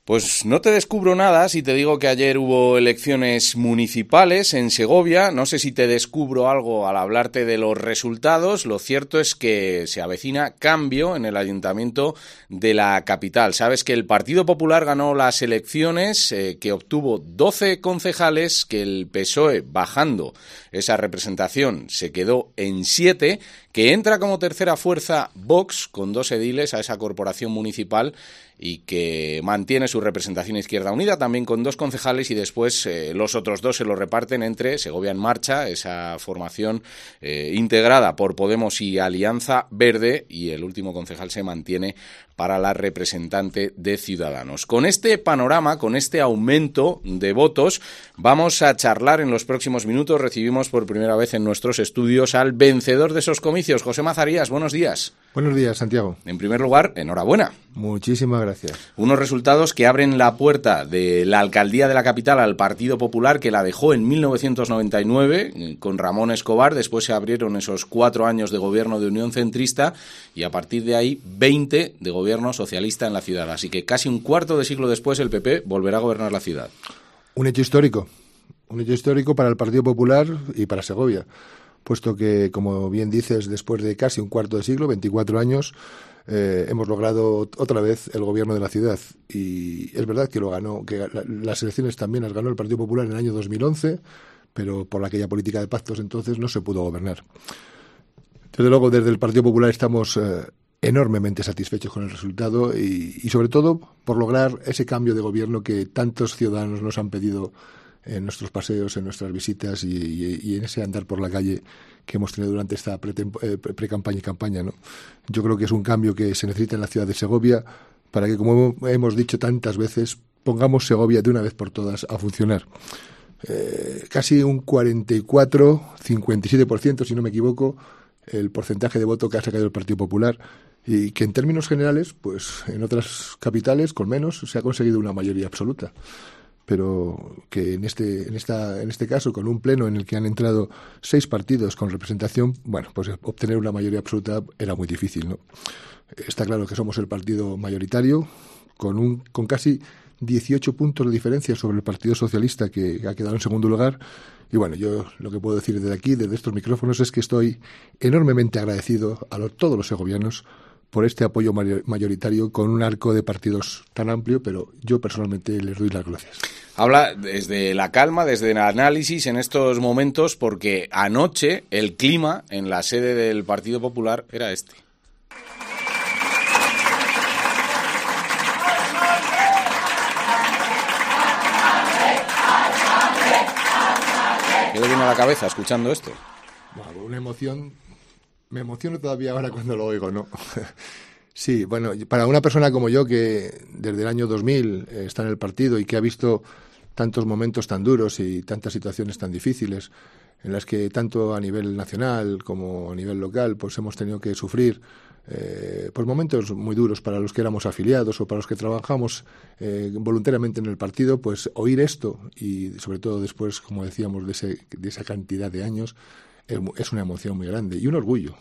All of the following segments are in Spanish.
Pues no te descubro nada si te digo que ayer hubo elecciones municipales en Segovia. No sé si te descubro algo al hablarte de los resultados. Lo cierto es que se avecina cambio en el ayuntamiento de la capital. Sabes que el Partido Popular ganó las elecciones, que obtuvo 12 concejales, que el PSOE, bajando esa representación, se quedó en 7, que entra como tercera fuerza Vox con 2 ediles a esa corporación municipal y que mantiene su representación Izquierda Unida también con 2 concejales, y después los otros 2 se lo reparten entre Segovia en Marcha, esa formación integrada por Podemos y Alianza Verde, y el último concejal se mantiene para la representante de Ciudadanos. Con este panorama, con este aumento de votos, vamos a charlar en los próximos minutos. Recibimos por primera vez en nuestros estudios al vencedor de esos comicios, José Mazarías. Buenos días. Buenos días, Santiago. En primer lugar, enhorabuena. Muchísimas gracias. Unos resultados que abren la puerta de la alcaldía de la capital al Partido Popular, que la dejó en 1999 con Ramón Escobar. Después se abrieron esos 4 años de gobierno de Unión Centrista y a partir de ahí 20 de gobierno socialista en la ciudad. Así que casi un cuarto de siglo después el PP volverá a gobernar la ciudad. Un hecho histórico para el Partido Popular y para Segovia, puesto que, como bien dices, después de casi un cuarto de siglo, 24 años, hemos logrado otra vez el gobierno de la ciudad. Y es verdad que lo ganó, que las elecciones también las ganó el Partido Popular en el año 2011, pero por aquella política de pactos entonces no se pudo gobernar. Desde luego, desde el Partido Popular estamos enormemente satisfechos con el resultado y sobre todo por lograr ese cambio de gobierno que tantos ciudadanos nos han pedido en nuestros paseos, en nuestras visitas y en ese andar por la calle que hemos tenido durante esta pre-campaña y campaña, ¿no? Yo creo que es un cambio que se necesita en la ciudad de Segovia para que, como hemos dicho tantas veces, pongamos Segovia de una vez por todas a funcionar. Casi un 44-57%, si no me equivoco, el porcentaje de voto que ha sacado el Partido Popular, y que en términos generales, pues en otras capitales con menos se ha conseguido una mayoría absoluta, pero que en este caso, con un pleno en el que han entrado 6 partidos con representación, bueno, pues obtener una mayoría absoluta era muy difícil, ¿no? Está claro que somos el partido mayoritario, con casi 18 puntos de diferencia sobre el Partido Socialista, que ha quedado en segundo lugar. Y bueno, yo lo que puedo decir desde aquí, desde estos micrófonos, es que estoy enormemente agradecido a todos los segovianos por este apoyo mayoritario con un arco de partidos tan amplio, pero yo personalmente les doy las gracias. Habla desde la calma, desde el análisis en estos momentos, porque anoche el clima en la sede del Partido Popular era este. ¿Qué le viene a la cabeza escuchando esto? Bueno, una emoción. Me emociono todavía ahora cuando lo oigo, ¿no? Sí, bueno, para una persona como yo, que desde el año 2000 está en el partido y que ha visto tantos momentos tan duros y tantas situaciones tan difíciles, en las que tanto a nivel nacional como a nivel local pues hemos tenido que sufrir pues momentos muy duros para los que éramos afiliados o para los que trabajamos voluntariamente en el partido, pues oír esto, y sobre todo después, como decíamos, de esa cantidad de años, es una emoción muy grande y un orgullo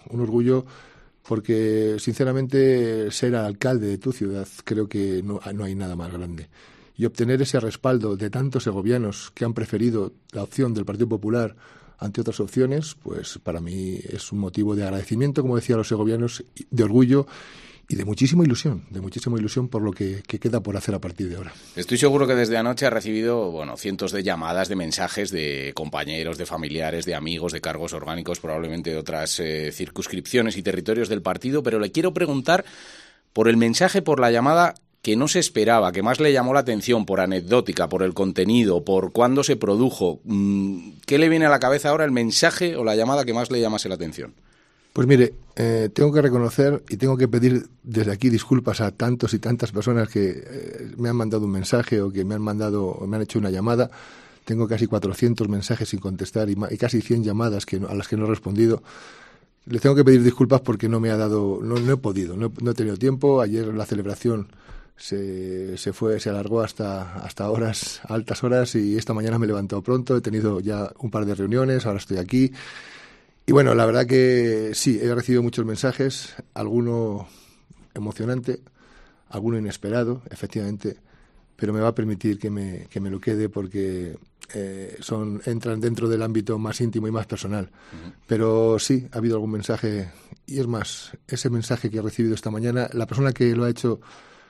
porque sinceramente ser alcalde de tu ciudad creo que no hay nada más grande, y obtener ese respaldo de tantos segovianos que han preferido la opción del Partido Popular ante otras opciones, pues para mí es un motivo de agradecimiento, como decía, a los segovianos, de orgullo y de muchísima ilusión por lo que queda por hacer a partir de ahora. Estoy seguro que desde anoche ha recibido, cientos de llamadas, de mensajes de compañeros, de familiares, de amigos, de cargos orgánicos, probablemente de otras circunscripciones y territorios del partido, pero le quiero preguntar por el mensaje, por la llamada que no se esperaba, que más le llamó la atención, por anecdótica, por el contenido, por cuándo se produjo. ¿Qué le viene a la cabeza ahora, el mensaje o la llamada que más le llamase la atención? Pues mire, tengo que reconocer y tengo que pedir desde aquí disculpas a tantos y tantas personas que me han mandado un mensaje o que me han hecho una llamada. Tengo casi 400 mensajes sin contestar y casi 100 llamadas a las que no he respondido. Les tengo que pedir disculpas porque no he podido, no he tenido tiempo. Ayer la celebración se alargó hasta altas horas, y esta mañana me he levantado pronto, he tenido ya un par de reuniones, ahora estoy aquí. Y bueno, la verdad que sí, he recibido muchos mensajes, alguno emocionante, alguno inesperado, efectivamente, pero me va a permitir que me lo quede porque entran dentro del ámbito más íntimo y más personal. Uh-huh. Pero sí, ha habido algún mensaje, y es más, ese mensaje que he recibido esta mañana, la persona que lo ha hecho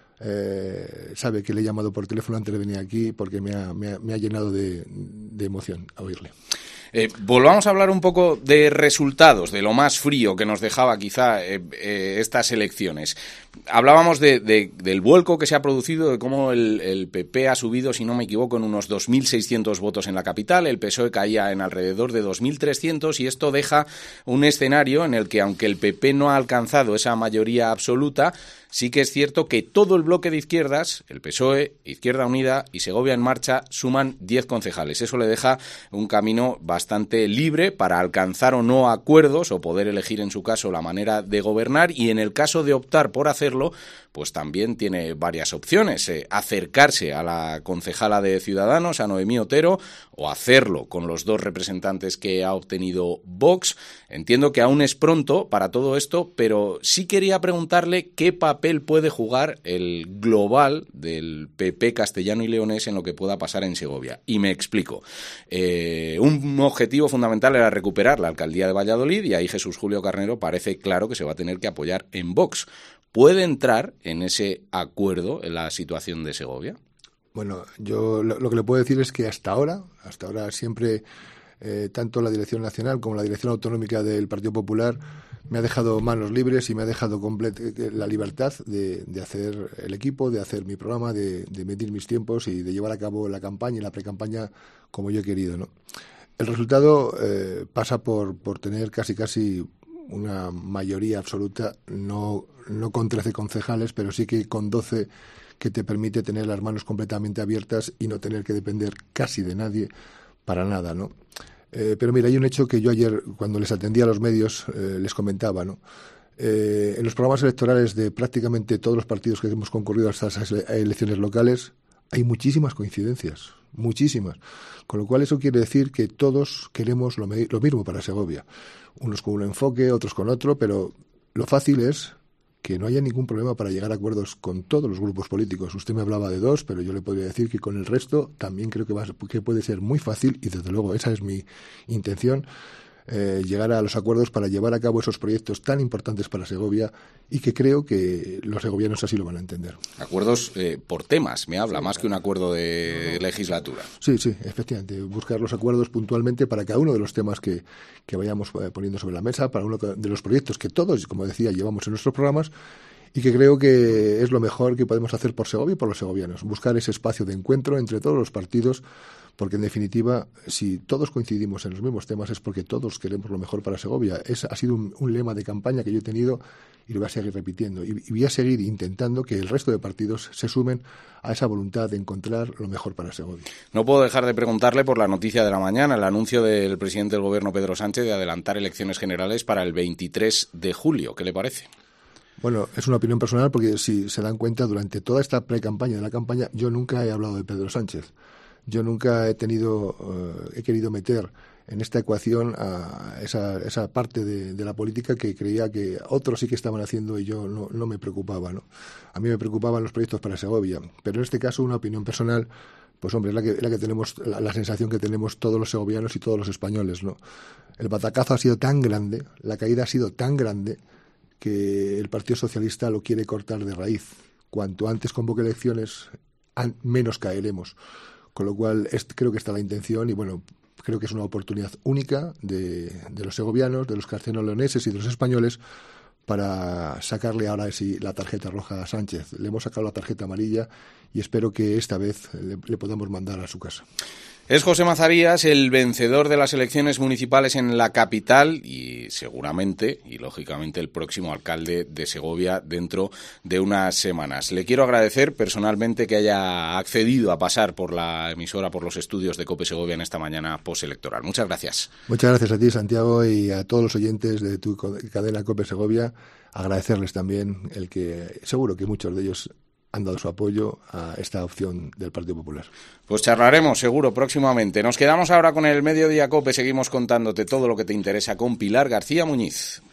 sabe que le he llamado por teléfono antes de venir aquí porque me ha llenado de emoción a oírle. Volvamos a hablar un poco de resultados, de lo más frío que nos dejaba quizá estas elecciones. Hablábamos del vuelco que se ha producido, de cómo el PP ha subido, si no me equivoco, en unos 2.600 votos en la capital, el PSOE caía en alrededor de 2.300 y esto deja un escenario en el que, aunque el PP no ha alcanzado esa mayoría absoluta, sí que es cierto que todo el bloque de izquierdas, el PSOE, Izquierda Unida y Segovia en Marcha, suman 10 concejales. Eso le deja un camino bastante libre para alcanzar o no acuerdos o poder elegir en su caso la manera de gobernar, y en el caso de optar por hacerlo, pues también tiene varias opciones. Acercarse a la concejala de Ciudadanos, a Noemí Otero, o hacerlo con los 2 representantes que ha obtenido Vox. Entiendo que aún es pronto para todo esto, pero sí quería preguntarle qué papel puede jugar el global del PP castellano y leonés en lo que pueda pasar en Segovia. Y me explico. Un objetivo fundamental era recuperar la alcaldía de Valladolid, y ahí Jesús Julio Carnero parece claro que se va a tener que apoyar en Vox. ¿Puede entrar en ese acuerdo en la situación de Segovia? Bueno, yo lo que le puedo decir es que hasta ahora siempre tanto la Dirección Nacional como la Dirección Autonómica del Partido Popular me ha dejado manos libres y me ha dejado la libertad de hacer el equipo, de hacer mi programa, de medir mis tiempos y de llevar a cabo la campaña y la precampaña como yo he querido, ¿no? El resultado pasa por tener casi una mayoría absoluta, no con 13 concejales, pero sí que con 12, que te permite tener las manos completamente abiertas y no tener que depender casi de nadie para nada, ¿no? Pero mira, hay un hecho que yo ayer, cuando les atendía a los medios, les comentaba, ¿no? En los programas electorales de prácticamente todos los partidos que hemos concurrido a estas elecciones locales hay muchísimas coincidencias, muchísimas. Con lo cual eso quiere decir que todos queremos lo mismo para Segovia. Unos con un enfoque, otros con otro, pero lo fácil es que no haya ningún problema para llegar a acuerdos con todos los grupos políticos. Usted me hablaba de 2, pero yo le podría decir que con el resto también creo que puede ser muy fácil, y desde luego esa es mi intención, llegar a los acuerdos para llevar a cabo esos proyectos tan importantes para Segovia, y que creo que los segovianos así lo van a entender. Acuerdos por temas, me habla, sí, más que un acuerdo de legislatura. Sí, efectivamente, buscar los acuerdos puntualmente para cada uno de los temas que vayamos poniendo sobre la mesa, para uno de los proyectos que todos, como decía, llevamos en nuestros programas, y que creo que es lo mejor que podemos hacer por Segovia y por los segovianos, buscar ese espacio de encuentro entre todos los partidos, porque en definitiva, si todos coincidimos en los mismos temas es porque todos queremos lo mejor para Segovia. Ha sido un lema de campaña que yo he tenido y lo voy a seguir repitiendo, y voy a seguir intentando que el resto de partidos se sumen a esa voluntad de encontrar lo mejor para Segovia. No puedo dejar de preguntarle por la noticia de la mañana, el anuncio del presidente del Gobierno, Pedro Sánchez, de adelantar elecciones generales para el 23 de julio. ¿Qué le parece? Bueno, es una opinión personal, porque si se dan cuenta, durante toda esta pre-campaña de la campaña, yo nunca he hablado de Pedro Sánchez. Yo nunca he querido meter en esta ecuación a esa parte de la política que creía que otros sí que estaban haciendo, y yo no me preocupaba, ¿no? A mí me preocupaban los proyectos para Segovia, pero en este caso una opinión personal, pues hombre, es la que tenemos, la sensación que tenemos todos los segovianos y todos los españoles, ¿no? El batacazo ha sido tan grande, la caída ha sido tan grande, que el Partido Socialista lo quiere cortar de raíz. Cuanto antes convoque elecciones, menos caeremos. Con lo cual creo que está la intención, y bueno, creo que es una oportunidad única de los segovianos, de los castellano-leoneses y de los españoles, para sacarle ahora sí la tarjeta roja a Sánchez. Le hemos sacado la tarjeta amarilla y espero que esta vez le podamos mandar a su casa. Es José Mazarías el vencedor de las elecciones municipales en la capital y seguramente y lógicamente el próximo alcalde de Segovia dentro de unas semanas. Le quiero agradecer personalmente que haya accedido a pasar por la emisora, por los estudios de COPE Segovia en esta mañana postelectoral. Muchas gracias. Muchas gracias a ti, Santiago, y a todos los oyentes de tu cadena COPE Segovia. Agradecerles también el que seguro que muchos de ellos han dado su apoyo a esta opción del Partido Popular. Pues charlaremos seguro próximamente. Nos quedamos ahora con el Mediodía COPE. Seguimos contándote todo lo que te interesa con Pilar García Muñiz.